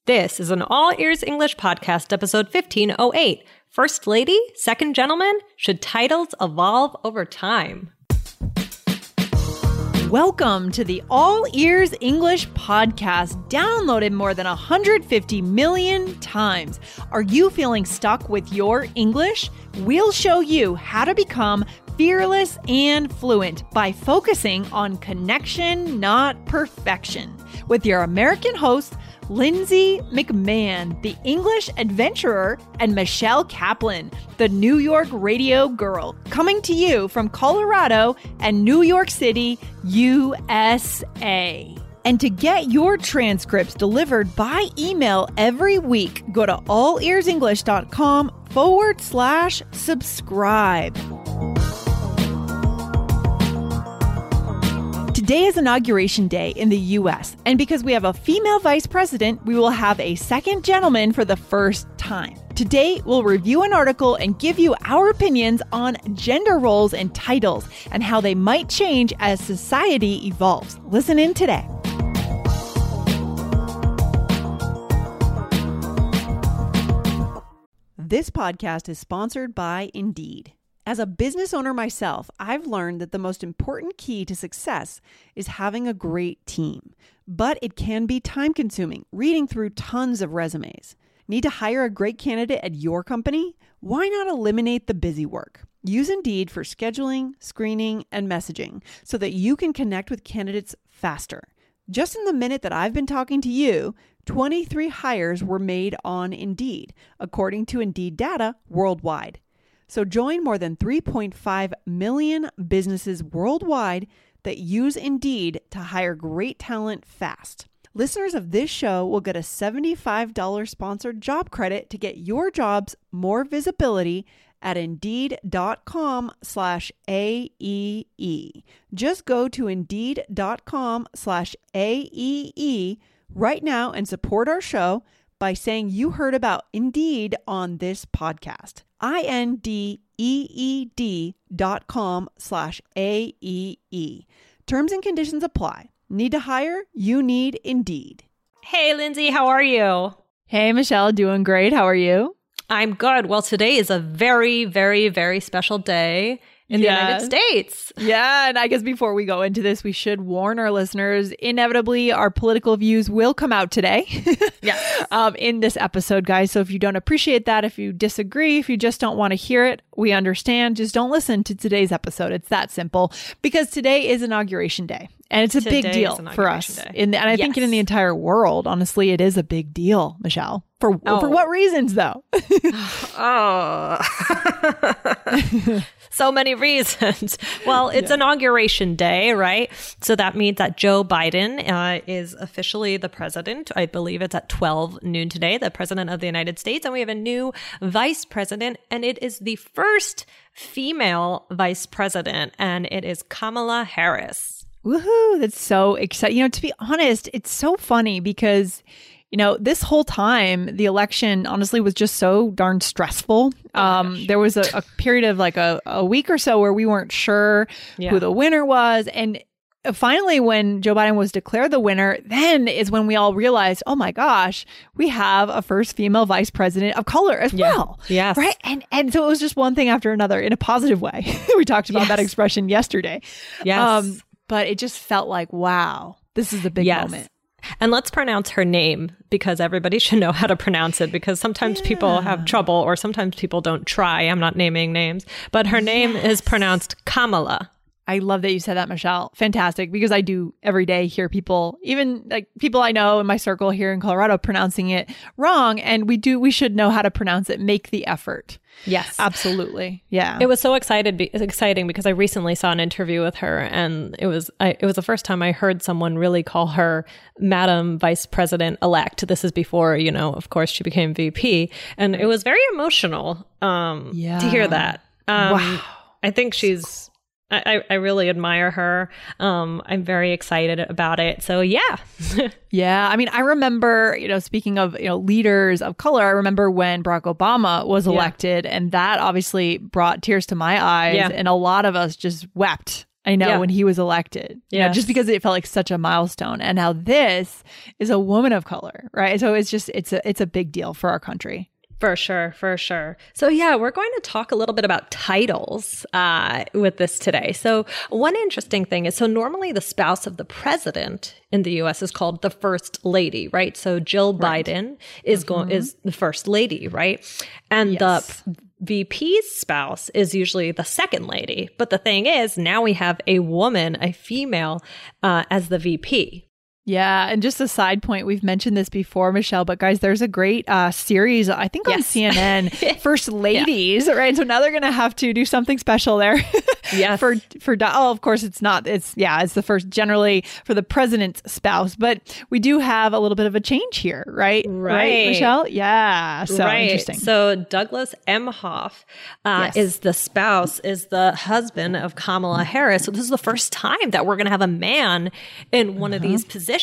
This is an All Ears English podcast, episode 1508. First Lady, Second Gentleman, Should Titles Evolve Over Time? Welcome to the All Ears English podcast, downloaded more than 150 million times. Are you feeling stuck with your English? We'll show you how to become fearless and fluent by focusing on connection, not perfection. With your American host, Lindsay McMahon, the English adventurer, and Michelle Kaplan, the New York radio girl, coming to you from Colorado and New York City, USA. And to get your transcripts delivered by email every week, go to allearsenglish.com/subscribe. Today is Inauguration Day in the U.S., and because we have a female vice president, we will have a second gentleman for the first time. Today, we'll review an article and give you our opinions on gender roles and titles and how they might change as society evolves. Listen in today. This podcast is sponsored by Indeed. As a business owner myself, I've learned that the most important key to success is having a great team. But it can be time-consuming, reading through tons of resumes. Need to hire a great candidate at your company? Why not eliminate the busy work? Use Indeed for scheduling, screening, and messaging so that you can connect with candidates faster. Just in the minute that I've been talking to you, 23 hires were made on Indeed, according to Indeed data worldwide. So join more than 3.5 million businesses worldwide that use Indeed to hire great talent fast. Listeners of this show will get a $75 sponsored job credit to get your jobs more visibility at Indeed.com/AEE. Just go to Indeed.com/AEE right now and support our show by saying you heard about Indeed on this podcast. INDEED.com/AEE. Terms and conditions apply. Need to hire? You need Indeed. Hey, Lindsay, how are you? Hey, Michelle, doing great. How are you? I'm good. Well, today is a very, very, very special day in the United States. Yeah, and I guess before we go into this, we should warn our listeners, inevitably, our political views will come out today in this episode, guys. So if you don't appreciate that, if you disagree, if you just don't want to hear it, we understand. Just don't listen to today's episode. It's that simple, because today is Inauguration Day. And it's a big deal for us. And I think in the entire world, honestly, it is a big deal, Michelle. For what reasons, though? So many reasons. Well, it's Inauguration Day, right? So that means that Joe Biden is officially the president. I believe it's at 12 noon today, the president of the United States. And we have a new vice president, and it is the first female vice president, and it is Kamala Harris. Woohoo! That's so exciting. To be honest, it's so funny because, this whole time, the election honestly was just so darn stressful. There was a period of like a week or so where we weren't sure who the winner was. And finally, when Joe Biden was declared the winner, then is when we all realized, oh my gosh, we have a first female vice president of color as well. Yes. Right. And so it was just one thing after another in a positive way. We talked about that expression yesterday. Yes. But it just felt like, wow, this is a big moment. And let's pronounce her name, because everybody should know how to pronounce it, because sometimes people have trouble, or sometimes people don't try. I'm not naming names, but her name is pronounced Kamala. I love that you said that, Michelle. Fantastic. Because I do every day hear people, even like people I know in my circle here in Colorado, pronouncing it wrong. And we should know how to pronounce it. Make the effort. Yes, absolutely. Yeah. It was so exciting because I recently saw an interview with her, and it was the first time I heard someone really call her Madam Vice President elect. This is before, of course, she became VP, and it was very emotional to hear that. Wow. I think she's I really admire her. I'm very excited about it. So yeah. Yeah. I mean, I remember, speaking of, leaders of color, I remember when Barack Obama was elected, and that obviously brought tears to my eyes, and a lot of us just wept I know, when he was elected, just because it felt like such a milestone. And now this is a woman of color, right? So it's a big deal for our country. For sure, for sure. So we're going to talk a little bit about titles with this today. So one interesting thing is, so normally the spouse of the president in the U.S. is called the first lady, right? So Jill Biden is the first lady, right? And the VP's spouse is usually the second lady. But the thing is, now we have a woman, a female, as the VP. Yeah. And just a side point, we've mentioned this before, Michelle, but guys, there's a great series, I think on CNN, First Ladies, right? So now they're going to have to do something special there. Of course it's not. It's the first, generally for the president's spouse, but we do have a little bit of a change here, right? Right, Michelle? Yeah. So interesting. So Douglas Emhoff is the spouse, is the husband of Kamala Harris. So this is the first time that we're going to have a man in one of these positions.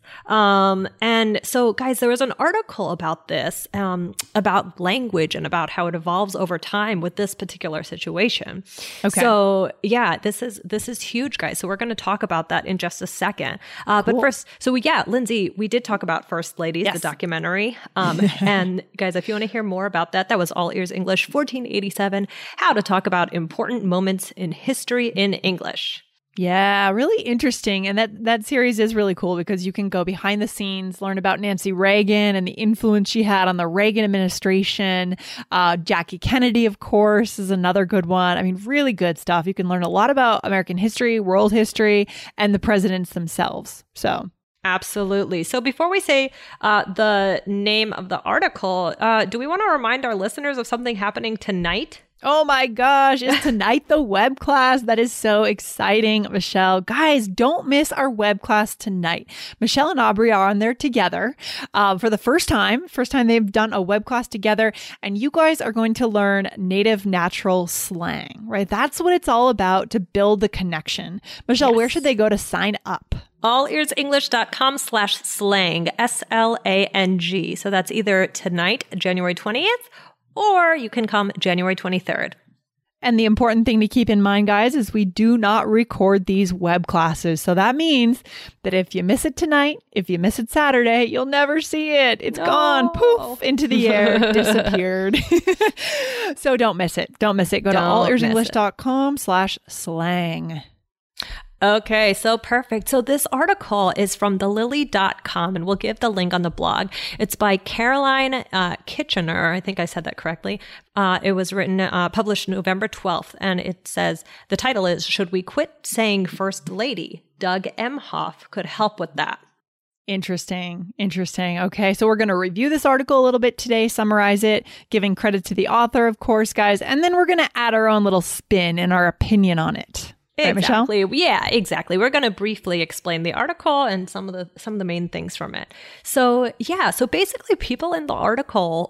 And so, guys, there was an article about this, about language and about how it evolves over time with this particular situation. Okay. So, this is huge, guys. So we're going to talk about that in just a second. Cool. But first, Lindsay, we did talk about First Ladies, the documentary. And guys, if you want to hear more about that, that was All Ears English 1487, how to talk about important moments in history in English. Yeah, really interesting. And that series is really cool because you can go behind the scenes, learn about Nancy Reagan and the influence she had on the Reagan administration. Jackie Kennedy, of course, is another good one. I mean, really good stuff. You can learn a lot about American history, world history, and the presidents themselves. So absolutely. So before we say the name of the article, do we want to remind our listeners of something happening tonight? Oh my gosh, is tonight the web class? That is so exciting, Michelle. Guys, don't miss our web class tonight. Michelle and Aubrey are on there together for the first time they've done a web class together, and you guys are going to learn native natural slang, right? That's what it's all about, to build the connection. Michelle, where should they go to sign up? allearsenglish.com/slang, SLANG. So that's either tonight, January 20th, or you can come January 23rd. And the important thing to keep in mind, guys, is we do not record these web classes. So that means that if you miss it tonight, if you miss it Saturday, you'll never see it. It's gone, poof, into the air, disappeared. So don't miss it. Don't miss it. Go to allearsenglish.com/slang. Okay, so perfect. So this article is from thelily.com, and we'll give the link on the blog. It's by Caroline Kitchener. I think I said that correctly. It was written, published November 12th, and it says, the title is, Should We Quit Saying First Lady? Doug Emhoff could help with that. Interesting. Okay, so we're going to review this article a little bit today, summarize it, giving credit to the author, of course, guys, and then we're going to add our own little spin and our opinion on it. Right, exactly. Michelle? Yeah, exactly. We're going to briefly explain the article and some of the main things from it. So basically people in the article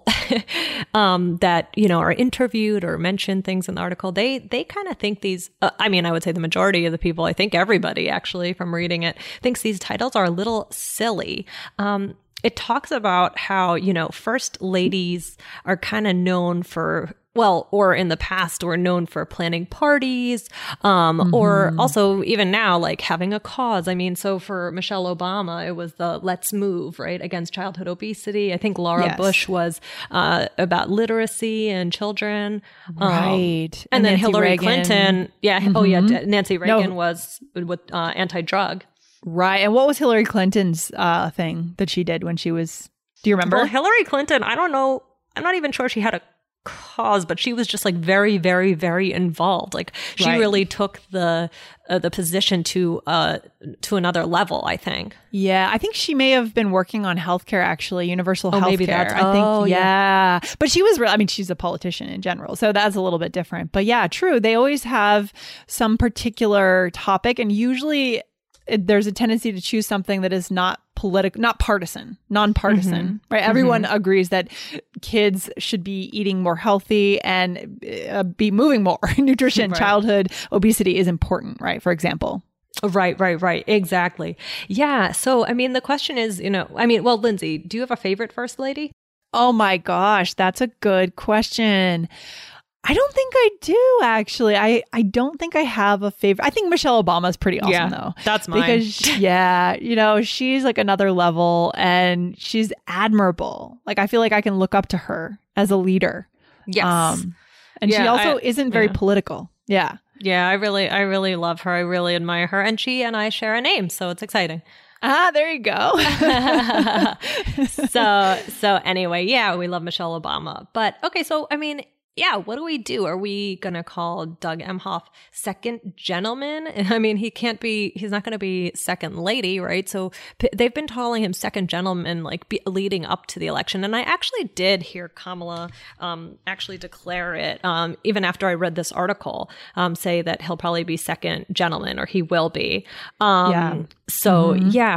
that, are interviewed or mention things in the article, they kind of think these, I would say the majority of the people, I think everybody actually from reading it, thinks these titles are a little silly. It talks about how, first ladies are kind of known for, or in the past were known for planning parties, or also even now, like having a cause. So for Michelle Obama, it was the Let's Move, right, against childhood obesity. I think Laura Bush was about literacy and children. Right. And then Nancy Hillary Reagan. Clinton. Yeah. Nancy Reagan was with anti-drug. Right. And what was Hillary Clinton's thing that she did when she was, do you remember? Well, Hillary Clinton, I don't know. I'm not even sure she had a cause, but she was just like very, very, very involved. Like she really took the position to another level, I think. Yeah, I think she may have been working on healthcare, actually, universal healthcare. Maybe that's, I think, yeah. But she was, she's a politician in general, so that's a little bit different. But yeah, true. They always have some particular topic, and usually there's a tendency to choose something that is not political, not partisan, non-partisan, right? Everyone agrees that kids should be eating more healthy and be moving more. Nutrition, childhood obesity is important, right? For example. Right. Exactly. Yeah. So, the question is, Lindsay, do you have a favorite first lady? Oh my gosh, that's a good question. I don't think I do, actually. I don't think I have a favorite. I think Michelle Obama is pretty awesome, though. That's mine. Because, she's like another level and she's admirable. Like, I feel like I can look up to her as a leader. Yes. And she also isn't very political. Yeah. Yeah, I really love her. I really admire her. And she and I share a name, so it's exciting. There you go. So anyway, yeah, we love Michelle Obama. But okay, so I mean, yeah, what do we do? Are we going to call Doug Emhoff second gentleman? I mean, he's not going to be second lady, right? So they've been calling him second gentleman leading up to the election. And I actually did hear Kamala actually declare it, even after I read this article, say that he'll probably be second gentleman, or he will be. So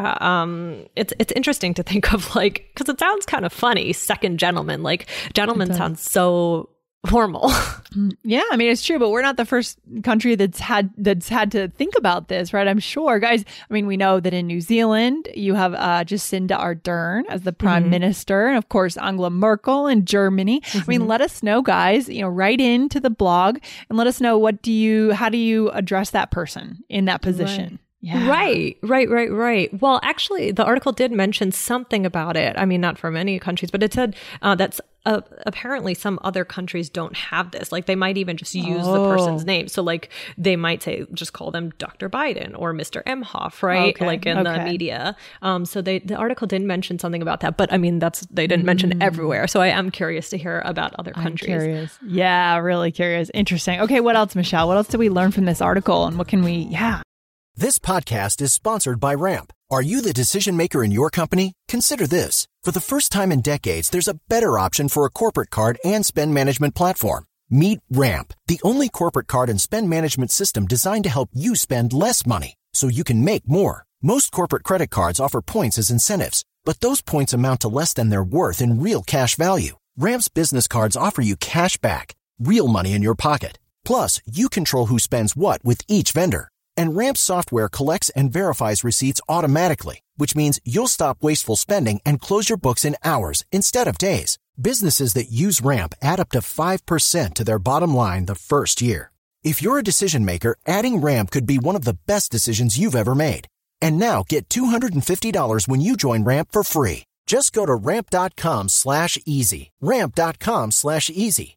it's interesting to think of, because it sounds kind of funny, second gentleman. Like, gentleman sounds so formal. Yeah, I mean, it's true, but we're not the first country that's had to think about this, right? I'm sure, guys. I mean, we know that in New Zealand, you have Jacinda Ardern as the prime minister, and of course, Angela Merkel in Germany. I mean, let us know, guys. write into the blog and let us know how do you address that person in that position. Right. Yeah. Right. Well, actually, the article did mention something about it. I mean, not for many countries, but it said that's apparently some other countries don't have this. Like, they might even just use the person's name. So, they might say, just call them Dr. Biden or Mr. Emhoff, right? Okay. In the media. So the article did mention something about that. But I mean, they didn't mention everywhere. So I am curious to hear about other countries. I'm curious. Yeah, really curious. Interesting. Okay, what else, Michelle? What else did we learn from this article? And what can we, This podcast is sponsored by Ramp. Are you the decision maker in your company? Consider this. For the first time in decades, there's a better option for a corporate card and spend management platform. Meet Ramp, the only corporate card and spend management system designed to help you spend less money so you can make more. Most corporate credit cards offer points as incentives, but those points amount to less than their worth in real cash value. Ramp's business cards offer you cash back, real money in your pocket. Plus, you control who spends what with each vendor. And Ramp software collects and verifies receipts automatically, which means you'll stop wasteful spending and close your books in hours instead of days. Businesses that use Ramp add up to 5% to their bottom line the first year. If you're a decision maker, adding Ramp could be one of the best decisions you've ever made. And now get $250 when you join Ramp for free. Just go to ramp.com/easy. Ramp.com/easy.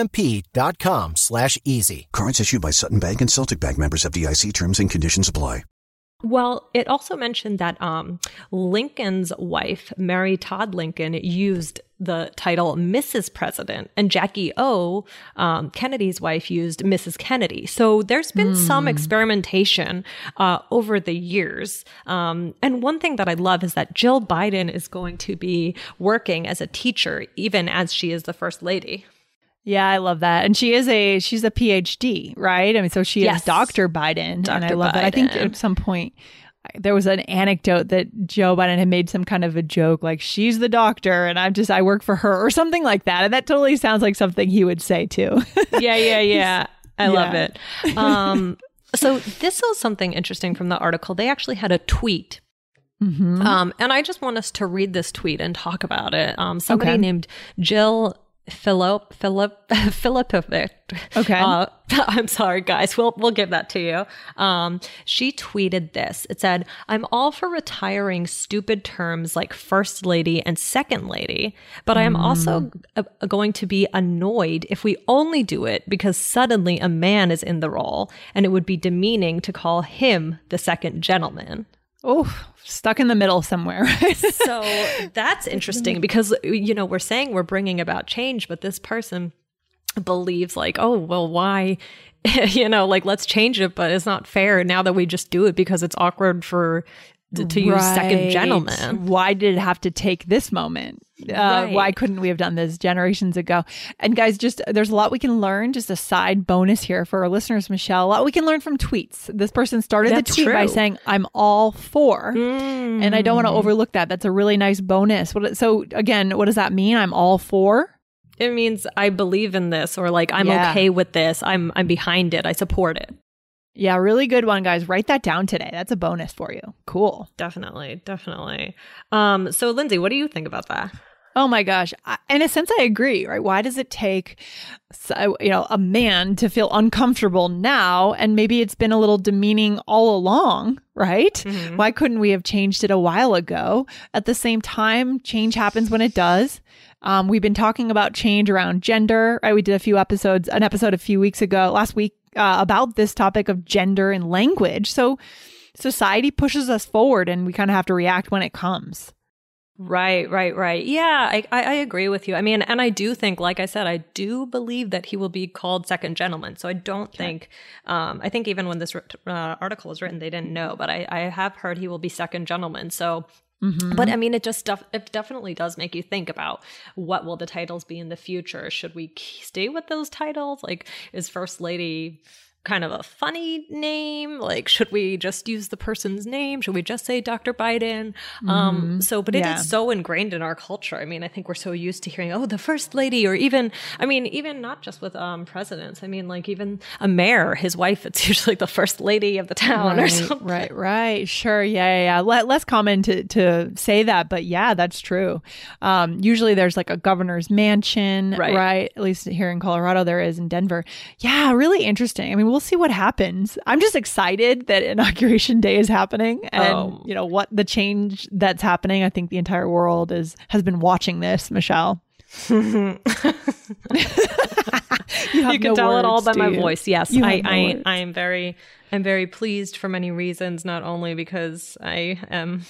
RAMP.com/easy. Cards issued by Sutton Bank and Celtic Bank, members of FDIC. Terms and conditions apply. Well, it also mentioned that Lincoln's wife, Mary Todd Lincoln, used the title Mrs. President, and Jackie O, Kennedy's wife, used Mrs. Kennedy. So there's been some experimentation over the years. And one thing that I love is that Jill Biden is going to be working as a teacher, even as she is the first lady. Yeah, I love that. And she's a PhD, right? I mean, so she is Dr. Biden. And I love that. I think at some point there was an anecdote that Joe Biden had made some kind of a joke, like, she's the doctor and I work for her, or something like that. And that totally sounds like something he would say too. Yeah. I love it. So this was something interesting from the article. They actually had a tweet. And I just want us to read this tweet and talk about it. Somebody named Jill Filipovic. Okay. I'm sorry, guys. We'll give that to you. She tweeted this. It said, "I'm all for retiring stupid terms like first lady and second lady, but I am also going to be annoyed if we only do it because suddenly a man is in the role, and it would be demeaning to call him the second gentleman." Oh, stuck in the middle somewhere. So that's interesting because, we're saying we're bringing about change, but this person believes why, let's change it, but it's not fair now that we just do it because it's awkward to use second gentleman. Why did it have to take this moment? Why couldn't we have done this generations ago? And guys, there's a lot we can learn. Just a side bonus here for our listeners, Michelle. A lot we can learn from tweets. This person started the tweet by saying, "I'm all for," and I don't want to overlook that. That's a really nice bonus. So again, what does that mean? I'm all for? It means I believe in this, or I'm okay with this. I'm behind it. I support it. Yeah, really good one, guys. Write that down today. That's a bonus for you. Cool. Definitely. So, Lindsay, what do you think about that? Oh my gosh. In a sense, I agree, right? Why does it take, a man to feel uncomfortable now? And maybe it's been a little demeaning all along, right? Mm-hmm. Why couldn't we have changed it a while ago? At the same time, change happens when it does. We've been talking about change around gender, right? We did an episode a few weeks ago, last week, about this topic of gender and language. So society pushes us forward and we kind of have to react when it comes. Right. Yeah, I agree with you. I mean, and I do think, like I said, I do believe that he will be called second gentleman. So I don't think, I think even when this article was written, they didn't know, but I have heard he will be second gentleman. So, but I mean, it definitely does make you think about what will the titles be in the future? Should we stay with those titles? Like, is First Lady kind of a funny name? Like, should we just use the person's name? Should we just say Dr. Biden? But it is so ingrained in our culture. I mean, I think we're so used to hearing, the First Lady, or even not just with presidents. I mean, like even a mayor, his wife, it's usually the First Lady of the town or something. Right. Sure. Yeah. Less common to say that, but yeah, that's true. Usually there's like a governor's mansion, right? At least here in Colorado, there is in Denver. Yeah, really interesting. I mean, we'll see what happens. I'm just excited that Inauguration Day is happening and, what the change that's happening. I think the entire world has been watching this, Michelle. You can tell it all by my voice. Yes, I'm very pleased for many reasons, not only because I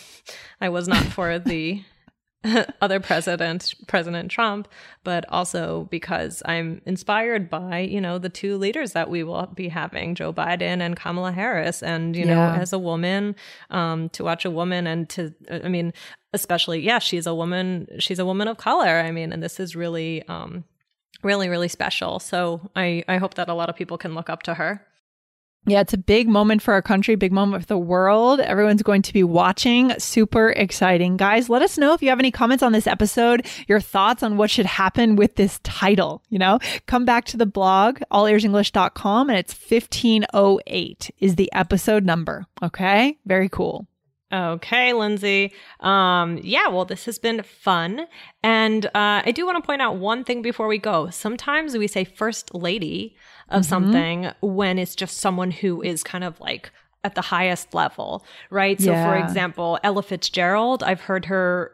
was not for the other President Trump, but also because I'm inspired by, the two leaders that we will be having, Joe Biden and Kamala Harris. And, as a woman, to watch a woman and especially, she's a woman of color. I mean, and this is really, really, really special. So I hope that a lot of people can look up to her. Yeah, it's a big moment for our country, big moment for the world. Everyone's going to be watching. Super exciting. Guys, let us know if you have any comments on this episode, your thoughts on what should happen with this title. Come back to the blog, allearsenglish.com, and it's 1508 is the episode number. Okay, very cool. Okay, Lindsay. This has been fun. And I do want to point out one thing before we go. Sometimes we say First Lady of something when it's just someone who is kind of like at the highest level, right? So for example, Ella Fitzgerald, I've heard her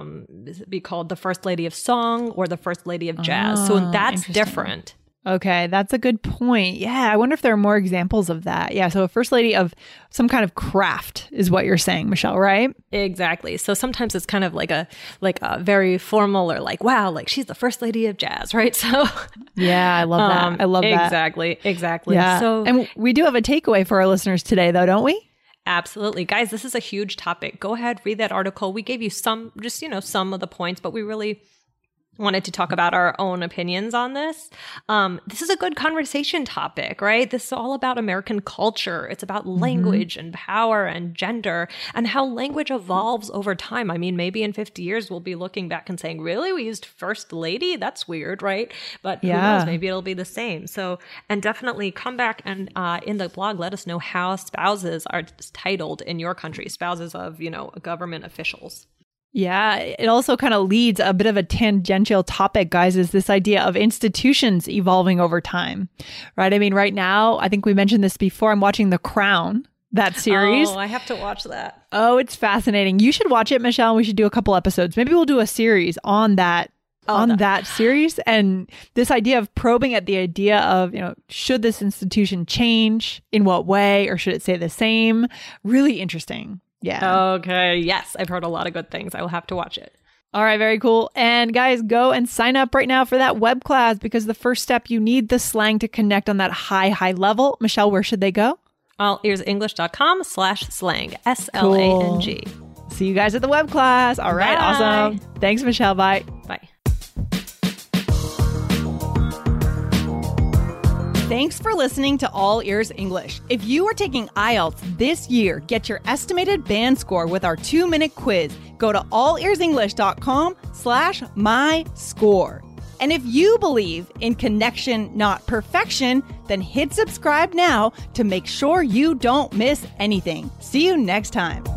be called the First Lady of Song or the First Lady of Jazz. So that's different. Okay, that's a good point. Yeah, I wonder if there are more examples of that. Yeah, so a First Lady of some kind of craft is what you're saying, Michelle, right? Exactly. So sometimes it's kind of like a very formal or like, wow, like she's the First Lady of Jazz, right? So yeah, I love that. I love that. Exactly. Yeah. So, and we do have a takeaway for our listeners today, though, don't we? Absolutely. Guys, this is a huge topic. Go ahead, read that article. We gave you some of the points, but we really wanted to talk about our own opinions on this. This is a good conversation topic, right? This is all about American culture. It's about language and power and gender and how language evolves over time. I mean, maybe in 50 years, we'll be looking back and saying, really? We used First Lady? That's weird, right? But who knows? Maybe it'll be the same. So, and definitely come back and in the blog, let us know how spouses are titled in your country, spouses of, government officials. Yeah, it also kind of leads a bit of a tangential topic, guys, is this idea of institutions evolving over time, right? I mean, right now, I think we mentioned this before, I'm watching The Crown, that series. Oh, I have to watch that. Oh, it's fascinating. You should watch it, Michelle. We should do a couple episodes. Maybe we'll do a series on that. That series, and this idea of probing at the idea of, should this institution change, in what way, or should it stay the same? Really interesting. Yeah. Okay. Yes. I've heard a lot of good things. I will have to watch it. All right. Very cool. And guys, go and sign up right now for that web class, because the first step, you need the slang to connect on that high level. Michelle, where should they go? allearsenglish.com/slang. SLANG. Cool. See you guys at the web class. All right. Bye. Awesome. Thanks, Michelle. Bye. Bye. Thanks for listening to All Ears English. If you are taking IELTS this year, get your estimated band score with our 2-minute quiz. Go to allearsenglish.com/myscore. And if you believe in connection, not perfection, then hit subscribe now to make sure you don't miss anything. See you next time.